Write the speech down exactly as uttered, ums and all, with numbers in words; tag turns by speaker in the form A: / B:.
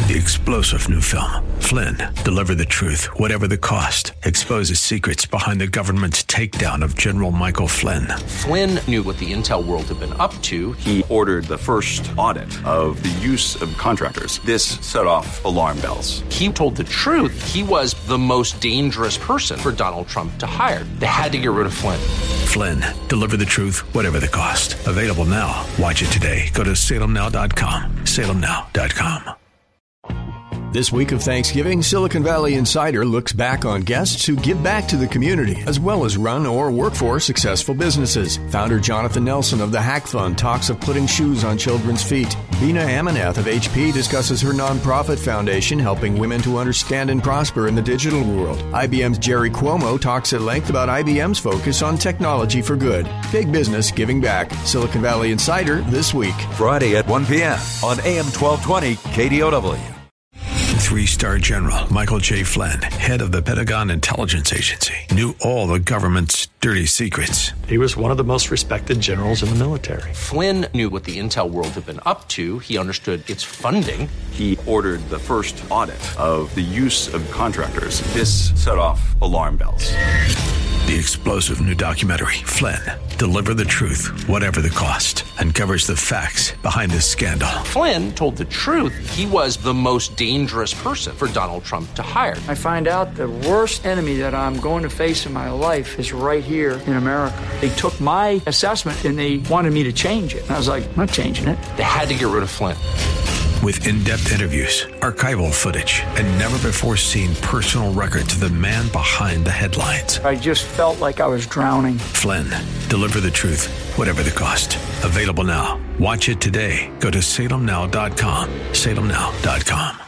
A: The explosive new film, Flynn, Deliver the Truth, Whatever the Cost, exposes secrets behind the government's takedown of General Michael Flynn.
B: Flynn knew what the intel world had been up to.
C: He ordered the first audit of the use of contractors. This set off alarm bells.
B: He told the truth. He was the most dangerous person for Donald Trump to hire. They had to get rid of Flynn.
A: Flynn, Deliver the Truth, Whatever the Cost. Available now. Watch it today. Go to salem now dot com. salem now dot com.
D: This week of Thanksgiving, Silicon Valley Insider looks back on guests who give back to the community, as well as run or work for successful businesses. Founder Jonathan Nelson of the Hack Fund talks of putting shoes on children's feet. Bina Amaneth of H P discusses her nonprofit foundation helping women to understand and prosper in the digital world. I B M's Jerry Cuomo talks at length about I B M's focus on technology for good. Big business giving back. Silicon Valley Insider this week.
E: Friday at one p.m. on A M twelve twenty K D O W.
A: Three-star General Michael J. Flynn, head of the Pentagon Intelligence Agency, knew all the government's dirty secrets.
F: He was one of the most respected generals in the military.
B: Flynn knew what the intel world had been up to. He understood its funding.
C: He ordered the first audit of the use of contractors. This set off alarm bells.
A: The explosive new documentary, Flynn, Deliver the Truth, Whatever the Cost, uncovers the facts behind this scandal.
B: Flynn told the truth. He was the most dangerous person for Donald Trump to hire.
G: I find out the worst enemy that I'm going to face in my life is right here in America. They took my assessment and they wanted me to change it. And I was like, I'm not changing it.
B: They had to get rid of Flynn.
A: With in-depth interviews, archival footage, and never-before-seen personal records of the man behind the headlines.
G: I just felt like I was drowning.
A: Flynn, Deliver the Truth, Whatever the Cost. Available now. Watch it today. Go to salem now dot com. salem now dot com.